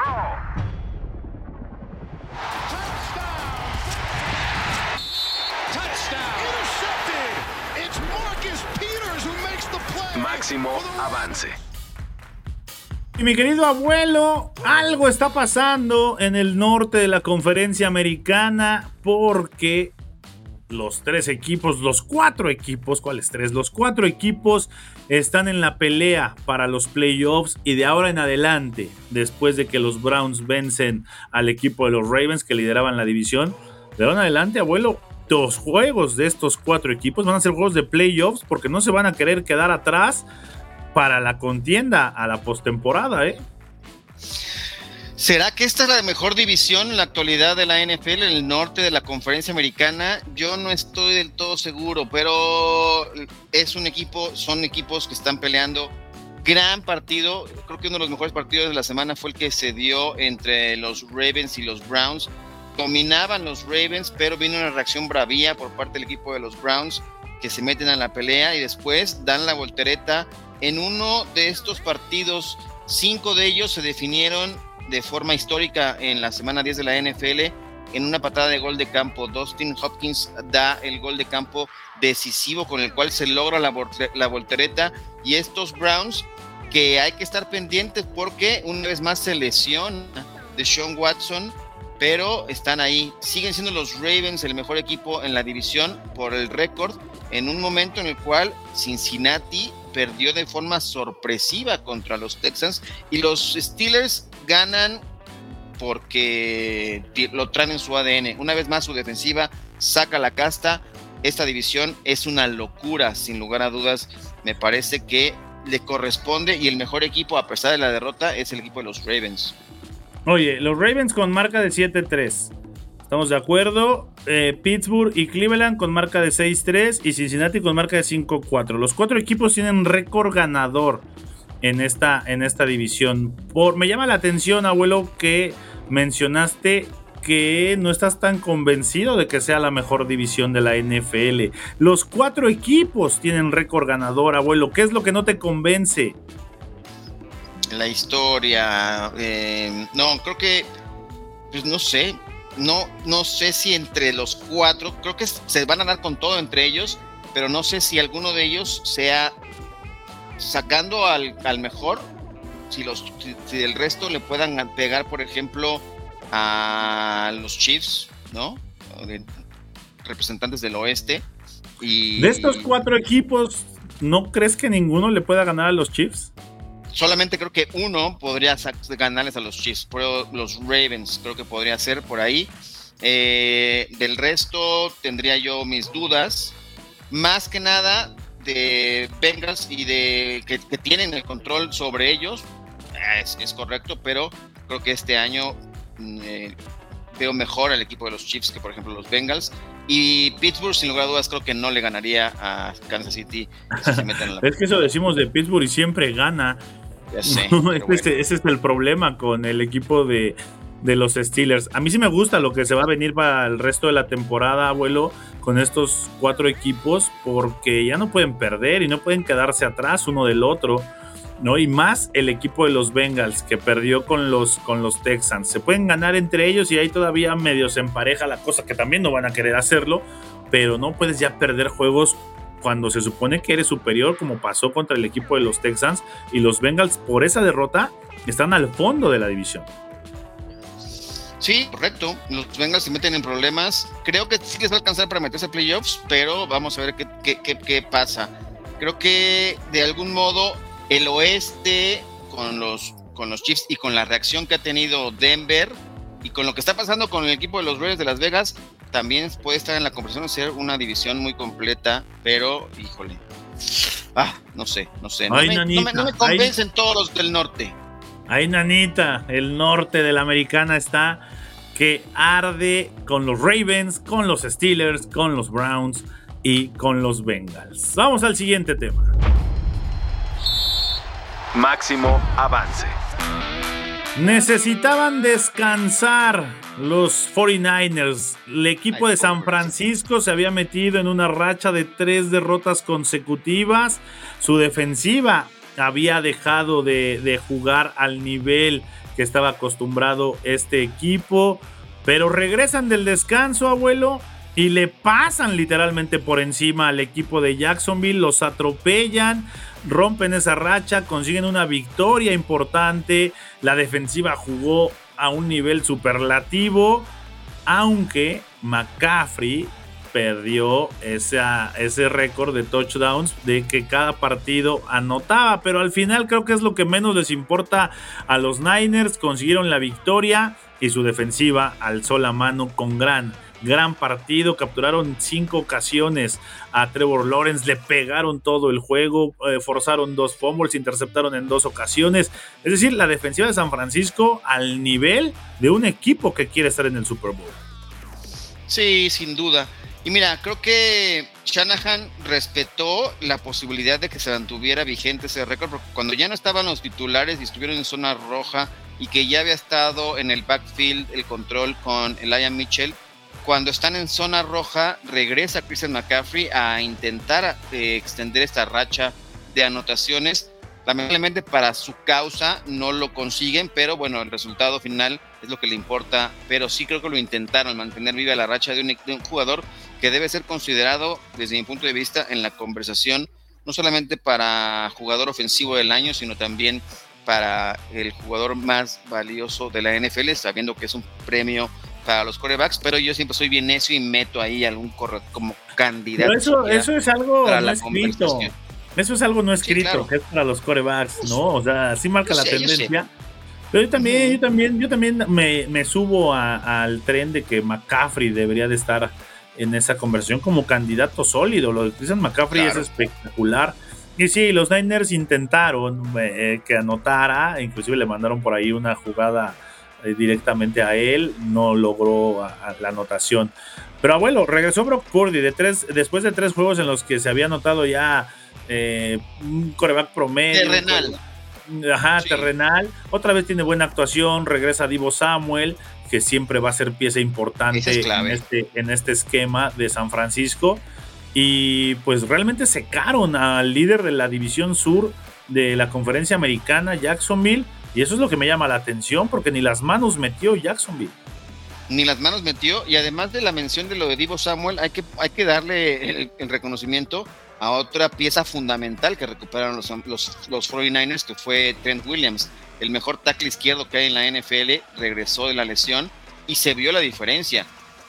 Máximo avance. Y mi querido abuelo, algo está pasando en el norte de la conferencia americana porque los cuatro equipos están en la pelea para los playoffs y de ahora en adelante, después de que los Browns vencen al equipo de los Ravens que lideraban la división, de ahora en adelante, abuelo, 2 juegos de estos 4 equipos van a ser juegos de playoffs porque no se van a querer quedar atrás para la contienda a la postemporada, ¿eh? ¿Será que esta es la mejor división en la actualidad de la NFL, en el norte de la conferencia americana? Yo no estoy del todo seguro, pero son equipos que están peleando. Gran partido, creo que uno de los mejores partidos de la semana fue el que se dio entre los Ravens y los Browns. Dominaban los Ravens, pero vino una reacción bravía por parte del equipo de los Browns, que se meten a la pelea y después dan la voltereta. En uno de estos partidos, 5 de ellos se definieron de forma histórica en la semana 10 de la NFL en una patada de gol de campo. Dustin Hopkins da el gol de campo decisivo con el cual se logra la voltereta, y estos Browns que hay que estar pendientes porque una vez más se lesiona Deshaun Watson, pero están ahí. Siguen siendo los Ravens el mejor equipo en la división por el récord, en un momento en el cual Cincinnati perdió de forma sorpresiva contra los Texans y los Steelers ganan porque lo traen en su ADN. Una vez más su defensiva saca la casta. Esta división es una locura, sin lugar a dudas. Me parece que le corresponde, y el mejor equipo a pesar de la derrota es el equipo de los Ravens. Oye, los Ravens con marca de 7-3. ¿Estamos de acuerdo? Pittsburgh y Cleveland con marca de 6-3 y Cincinnati con marca de 5-4. Los 4 equipos tienen récord ganador en esta división. Me llama la atención, abuelo, que mencionaste que no estás tan convencido de que sea la mejor división de la NFL. Los 4 equipos tienen récord ganador, abuelo. ¿Qué es lo que no te convence? La historia. No, creo que, pues no sé. No sé si entre los 4, creo que se van a dar con todo entre ellos, pero no sé si alguno de ellos sea sacando al mejor, si el resto le puedan pegar, por ejemplo, a los Chiefs, ¿no? Representantes del oeste. Y de estos 4 equipos, ¿no crees que ninguno le pueda ganar a los Chiefs? Solamente creo que uno podría ganarles a los Chiefs, pero los Ravens creo que podría ser por ahí. Del resto tendría yo mis dudas, más que nada de Bengals y de que tienen el control sobre ellos. Es correcto, pero creo que este año veo mejor al equipo de los Chiefs que por ejemplo los Bengals. Y Pittsburgh, sin lugar a dudas, creo que no le ganaría a Kansas City si se meten en la... Es que eso decimos de Pittsburgh y siempre gana. Ya sé, ese es el problema con el equipo de los Steelers. A mí sí me gusta lo que se va a venir para el resto de la temporada, abuelo, con estos 4 equipos, porque ya no pueden perder y no pueden quedarse atrás uno del otro, ¿no? Y más el equipo de los Bengals, que perdió con los Texans. Se pueden ganar entre ellos y ahí todavía medio se empareja la cosa, que también no van a querer hacerlo, pero no puedes ya perder juegos cuando se supone que eres superior, como pasó contra el equipo de los Texans, y los Bengals por esa derrota están al fondo de la división. Sí, correcto. Los Bengals se meten en problemas. Creo que sí les va a alcanzar para meterse a playoffs, pero vamos a ver qué pasa. Creo que de algún modo el oeste con los Chiefs y con la reacción que ha tenido Denver y con lo que está pasando con el equipo de los Raiders de Las Vegas, también puede estar en la conversación de ser una división muy completa, pero híjole, no sé, no me convencen todos los del norte. Ay, nanita, el norte de la americana está que arde con los Ravens, con los Steelers, con los Browns y con los Bengals. Vamos al siguiente tema. Máximo avance. Necesitaban descansar los 49ers. El equipo de San Francisco se había metido en una racha de 3 derrotas consecutivas. Su defensiva había dejado de jugar al nivel que estaba acostumbrado este equipo, pero regresan del descanso, abuelo, y le pasan literalmente por encima al equipo de Jacksonville, los atropellan, rompen esa racha, consiguen una victoria importante, la defensiva jugó a un nivel superlativo, aunque McCaffrey perdió ese récord de touchdowns de que cada partido anotaba, pero al final creo que es lo que menos les importa a los Niners. Consiguieron la victoria y su defensiva alzó la mano con gran partido. Capturaron 5 ocasiones a Trevor Lawrence, le pegaron todo el juego, forzaron 2 fumbles, interceptaron en 2 ocasiones. Es decir, la defensiva de San Francisco al nivel de un equipo que quiere estar en el Super Bowl. Sí, sin duda. Y mira, creo que Shanahan respetó la posibilidad de que se mantuviera vigente ese récord, porque cuando ya no estaban los titulares y estuvieron en zona roja y que ya había estado en el backfield el control con Elijah Mitchell, cuando están en zona roja regresa Christian McCaffrey a intentar extender esta racha de anotaciones. Lamentablemente para su causa no lo consiguen, pero bueno, el resultado final es lo que le importa, pero sí creo que lo intentaron, mantener viva la racha de un jugador que debe ser considerado, desde mi punto de vista, en la conversación, no solamente para jugador ofensivo del año, sino también para el jugador más valioso de la NFL, sabiendo que es un premio para los quarterbacks, pero yo siempre soy bien necio y meto ahí algún como candidato. Pero eso es algo para no la escrito. Eso es algo no escrito, sí, claro, que es para los quarterbacks, ¿no? O sea, sí marca la tendencia. Pero yo también me subo al tren de que McCaffrey debería de estar en esa conversación como candidato sólido. Lo de Christian McCaffrey es espectacular. Y sí, los Niners intentaron que anotara, inclusive le mandaron por ahí una jugada directamente a él, no logró la anotación. Pero abuelo, regresó Brock Purdy después de 3 juegos en los que se había anotado ya un quarterback promedio. Terrenal. Sí. Terrenal. Otra vez tiene buena actuación, regresa Deebo Samuel, que siempre va a ser pieza importante en este esquema de San Francisco. Y pues realmente secaron al líder de la división sur de la conferencia americana, Jacksonville, y eso es lo que me llama la atención, porque ni las manos metió Jacksonville. Ni las manos metió, y además de la mención de lo de Deebo Samuel, hay que darle el reconocimiento a otra pieza fundamental que recuperaron los 49ers, que fue Trent Williams, el mejor tackle izquierdo que hay en la NFL, regresó de la lesión y se vio la diferencia.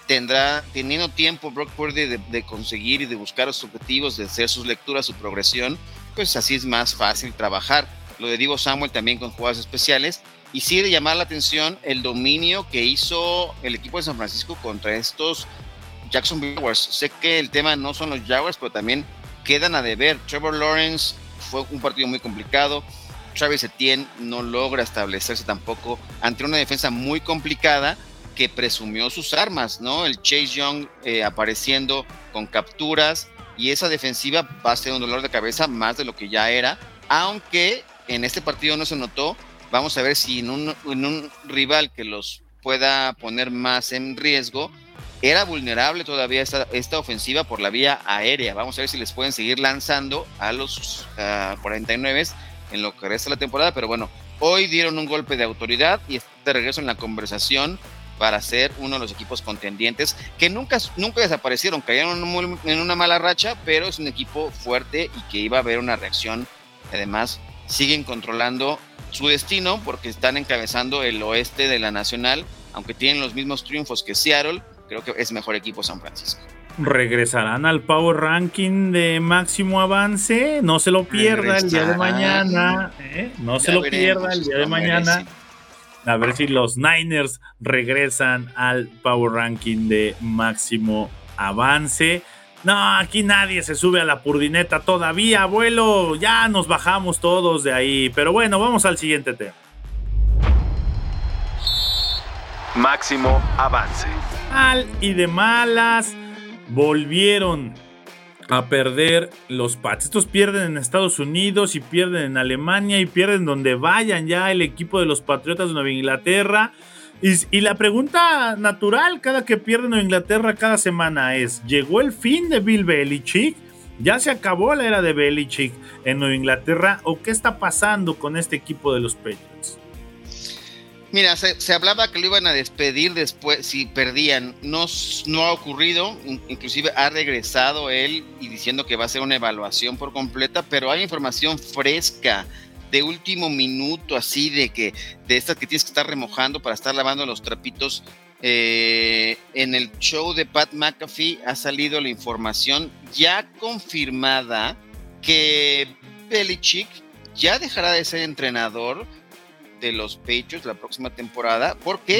Teniendo tiempo Brock Purdy de conseguir y de buscar los objetivos, de hacer sus lecturas, su progresión, pues así es más fácil trabajar. Lo de Deebo Samuel también con jugadas especiales, y sí de llamar la atención el dominio que hizo el equipo de San Francisco contra estos Jacksonville Jaguars. Sé que el tema no son los Jaguars, pero también quedan a deber. Trevor Lawrence fue un partido muy complicado. Travis Etienne no logra establecerse tampoco ante una defensa muy complicada que presumió sus armas, ¿no? El Chase Young apareciendo con capturas, y esa defensiva va a ser un dolor de cabeza más de lo que ya era, aunque en este partido no se notó. Vamos a ver si en un rival que los pueda poner más en riesgo, era vulnerable todavía esta ofensiva por la vía aérea. Vamos a ver si les pueden seguir lanzando a los 49 en lo que resta de la temporada, pero bueno, hoy dieron un golpe de autoridad y de regreso en la conversación para ser uno de los equipos contendientes que nunca desaparecieron, cayeron en una mala racha, pero es un equipo fuerte y que iba a haber una reacción. Además, siguen controlando su destino porque están encabezando el oeste de la Nacional, aunque tienen los mismos triunfos que Seattle. Creo que es mejor equipo San Francisco. ¿Regresarán al Power Ranking de máximo avance? No se lo pierda el día de mañana. No se lo pierda el día de mañana. A ver si los Niners regresan al Power Ranking de máximo avance. No, aquí nadie se sube a la purdineta todavía, abuelo. Ya nos bajamos todos de ahí. Pero bueno, vamos al siguiente tema. Máximo avance. Mal y de malas, volvieron a perder los Pats. Estos pierden en Estados Unidos y pierden en Alemania y pierden donde vayan ya el equipo de los Patriotas de Nueva Inglaterra. Y la pregunta natural cada que pierde Nueva Inglaterra cada semana es: ¿llegó el fin de Bill Belichick? ¿Ya se acabó la era de Belichick en Nueva Inglaterra o qué está pasando con este equipo de los Patriots? Mira, se hablaba que lo iban a despedir después si perdían. No ha ocurrido, inclusive ha regresado él y diciendo que va a hacer una evaluación por completa, pero hay información fresca de último minuto, así de estas que tienes que estar remojando para estar lavando los trapitos. En el show de Pat McAfee ha salido la información ya confirmada que Belichick ya dejará de ser entrenador de los Patriots la próxima temporada porque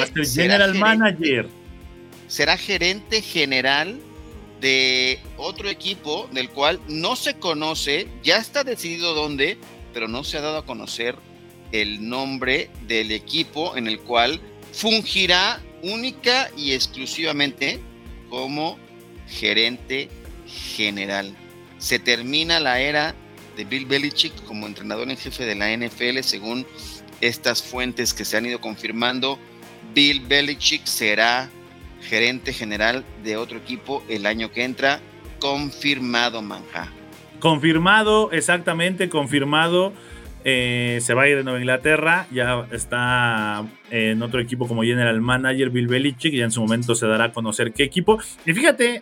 será gerente general de otro equipo del cual no se conoce, ya está decidido dónde, pero no se ha dado a conocer el nombre del equipo en el cual fungirá única y exclusivamente como gerente general. Se termina la era de Bill Belichick como entrenador en jefe de la NFL, según estas fuentes que se han ido confirmando. Bill Belichick será gerente general de otro equipo el año que entra. Confirmado, Manja. Confirmado, exactamente, confirmado. Se va a ir de Nueva Inglaterra, ya está en otro equipo como general manager Bill Belichick, y ya en su momento se dará a conocer qué equipo. Y fíjate,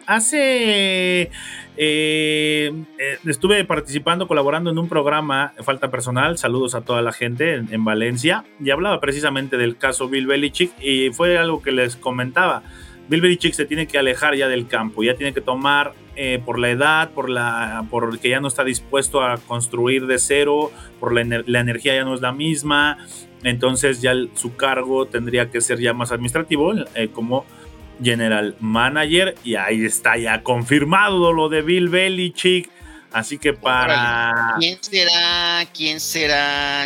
estuve participando, colaborando en un programa, Falta Personal, saludos a toda la gente en Valencia, y hablaba precisamente del caso Bill Belichick, y fue algo que les comentaba. Bill Belichick se tiene que alejar ya del campo, ya tiene que tomar por la edad, por que ya no está dispuesto a construir de cero, por la energía ya no es la misma, entonces ya su cargo tendría que ser ya más administrativo, como general manager, y ahí está ya confirmado lo de Bill Belichick. Así que ¿Quién será?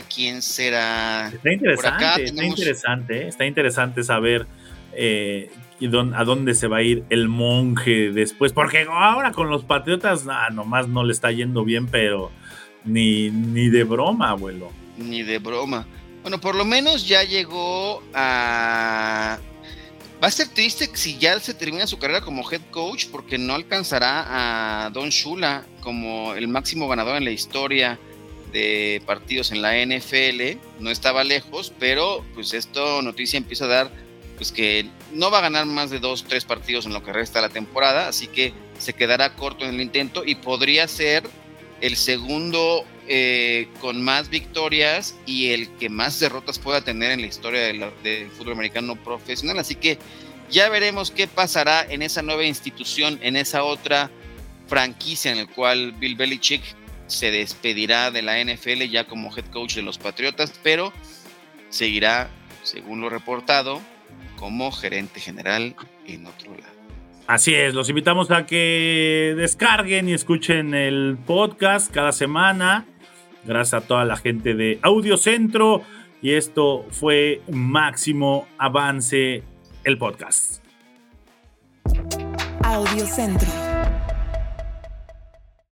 Está interesante saber a dónde se va a ir el monje después, porque ahora con los Patriotas nomás no le está yendo bien, pero ni de broma, abuelo. Ni de broma. Bueno, por lo menos ya llegó a... Va a ser triste si ya se termina su carrera como head coach, porque no alcanzará a Don Shula como el máximo ganador en la historia de partidos en la NFL. No estaba lejos, pero pues esto noticia empieza a dar pues que no va a ganar más de 2-3 partidos en lo que resta de la temporada, así que se quedará corto en el intento y podría ser el segundo con más victorias y el que más derrotas pueda tener en la historia del fútbol americano profesional. Así que ya veremos qué pasará en esa nueva institución, en esa otra franquicia en la cual Bill Belichick se despedirá de la NFL ya como head coach de los Patriotas, pero seguirá, según lo reportado, como gerente general en otro lado. Así es, los invitamos a que descarguen y escuchen el podcast cada semana. Gracias a toda la gente de Audio Centro. Y esto fue Máximo Avance, el podcast. Audio Centro.